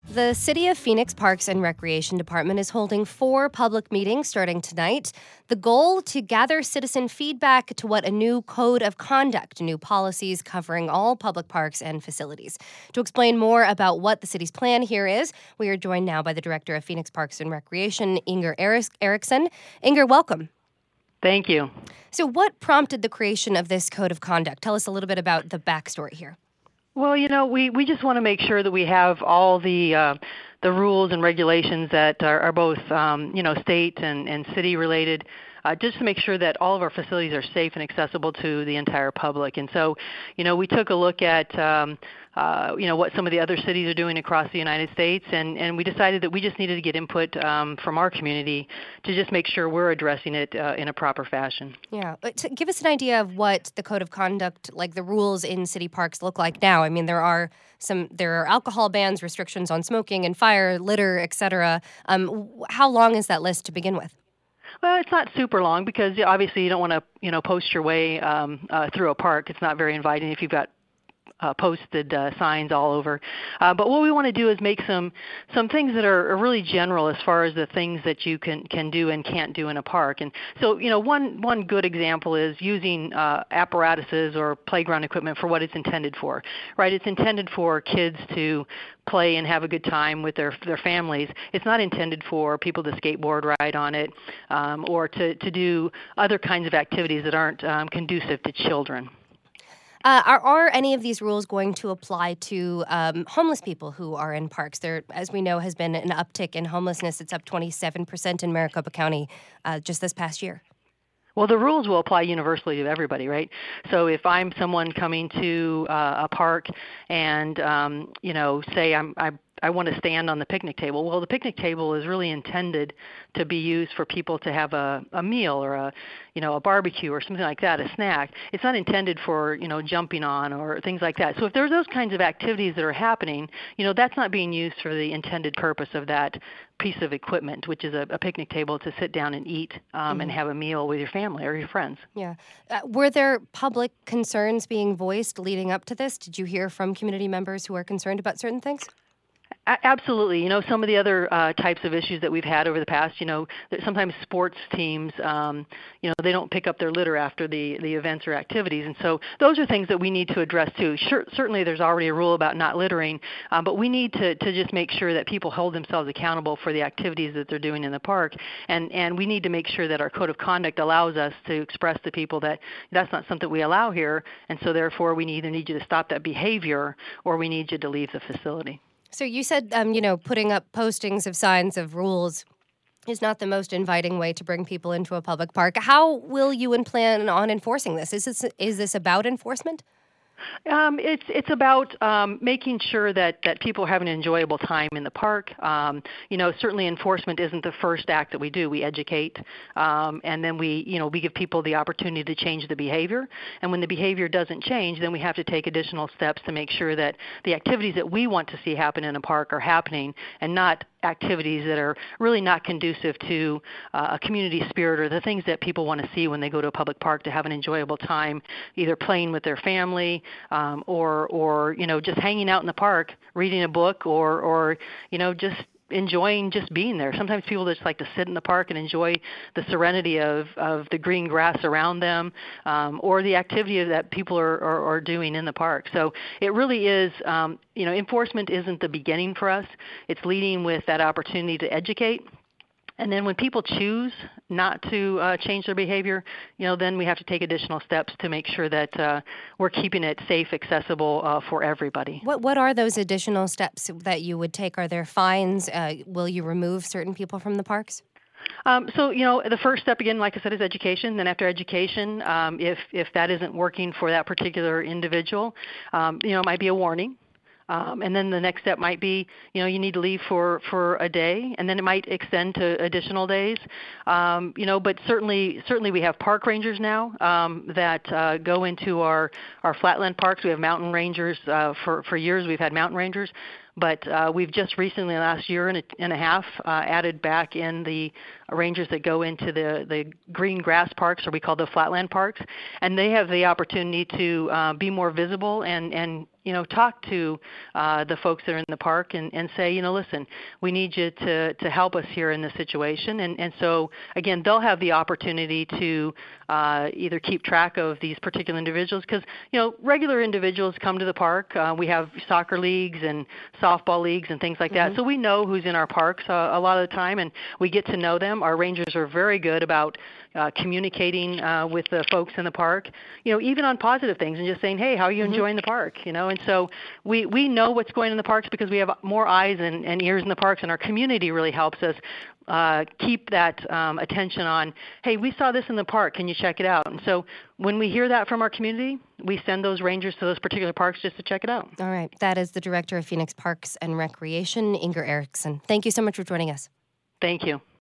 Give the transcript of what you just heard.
The City of Phoenix Parks and Recreation Department is holding 4 public meetings starting tonight. The goal to gather citizen feedback to what a new code of conduct, new policies covering all public parks and facilities. To explain more about what the city's plan here is, we are joined now by the Director of Phoenix Parks and Recreation, Inger Erickson. Inger, welcome. Thank you. So what prompted the creation of this code of conduct? Tell us a little bit about the backstory here. Well, we just want to make sure that we have all the rules and regulations that are both state and city related, just to make sure that all of our facilities are safe and accessible to the entire public. And so, we took a look at what some of the other cities are doing across the United States, and we decided that we just needed to get input from our community to just make sure we're addressing it in a proper fashion. Yeah. Give us an idea of what the code of conduct, like the rules in city parks, look like now. I mean, there are alcohol bans, restrictions on smoking and fire, litter, etc. How long is that list to begin with? Well, it's not super long because obviously you don't want to, post your way through a park. It's not very inviting if you've got posted signs all over. But what we want to do is make some things that are really general as far as the things that you can do and can't do in a park. And so, one good example is using apparatuses or playground equipment for what it's intended for, right? It's intended for kids to play and have a good time with their families. It's not intended for people to skateboard ride on it or to do other kinds of activities that aren't conducive to children. Are any of these rules going to apply to homeless people who are in parks? There, as we know, has been an uptick in homelessness. It's up 27% in Maricopa County just this past year. Well, the rules will apply universally to everybody, right? So if I'm someone coming to a park and, say I want to stand on the picnic table. Well, the picnic table is really intended to be used for people to have a meal or a barbecue or something like that, a snack. It's not intended for, jumping on or things like that. So if there's those kinds of activities that are happening, that's not being used for the intended purpose of that piece of equipment, which is a picnic table to sit down and eat and have a meal with your family or your friends. Yeah. Were there public concerns being voiced leading up to this? Did you hear from community members who are concerned about certain things? Absolutely. Some of the other types of issues that we've had over the past, that sometimes sports teams, they don't pick up their litter after the events or activities. And so those are things that we need to address too. Certainly there's already a rule about not littering, but we need to just make sure that people hold themselves accountable for the activities that they're doing in the park. And we need to make sure that our code of conduct allows us to express to people that that's not something we allow here. And so therefore we either need you to stop that behavior or we need you to leave the facility. So you said, putting up postings of signs of rules is not the most inviting way to bring people into a public park. How will you plan on enforcing this? Is this about enforcement? It's about making sure that people have an enjoyable time in the park. Certainly enforcement isn't the first act that we do. We educate, and then we give people the opportunity to change the behavior. And when the behavior doesn't change, then we have to take additional steps to make sure that the activities that we want to see happen in a park are happening and not activities that are really not conducive to a community spirit or the things that people want to see when they go to a public park to have an enjoyable time, either playing with their family or just hanging out in the park, reading a book or just enjoying just being there. Sometimes people just like to sit in the park and enjoy the serenity of the green grass around them or the activity that people are doing in the park. So it really is, enforcement isn't the beginning for us. It's leading with that opportunity to educate. And then when people choose not to change their behavior, then we have to take additional steps to make sure that we're keeping it safe, accessible for everybody. What are those additional steps that you would take? Are there fines? Will you remove certain people from the parks? The first step, again, like I said, is education. Then after education, if that isn't working for that particular individual, it might be a warning. And then the next step might be, you need to leave for a day, and then it might extend to additional days. But certainly we have park rangers now that go into our flatland parks. We have mountain rangers. For years we've had mountain rangers. But we've just recently, last year and a half, added back in the rangers that go into the green grass parks, or we call the flatland parks, and they have the opportunity to be more visible and talk to the folks that are in the park and say, listen, we need you to help us here in this situation. And so, again, they'll have the opportunity to either keep track of these particular individuals because, regular individuals come to the park. We have soccer leagues and softball leagues and things like that. So we know who's in our parks a lot of the time, and we get to know them. Our rangers are very good about communicating with the folks in the park, even on positive things and just saying, hey, how are you enjoying the park? And so we know what's going on in the parks because we have more eyes and ears in the parks, and our community really helps us keep that attention on, hey, we saw this in the park. Can you check it out? And so when we hear that from our community, we send those rangers to those particular parks just to check it out. All right. That is the Director of Phoenix Parks and Recreation, Inger Erickson. Thank you so much for joining us. Thank you.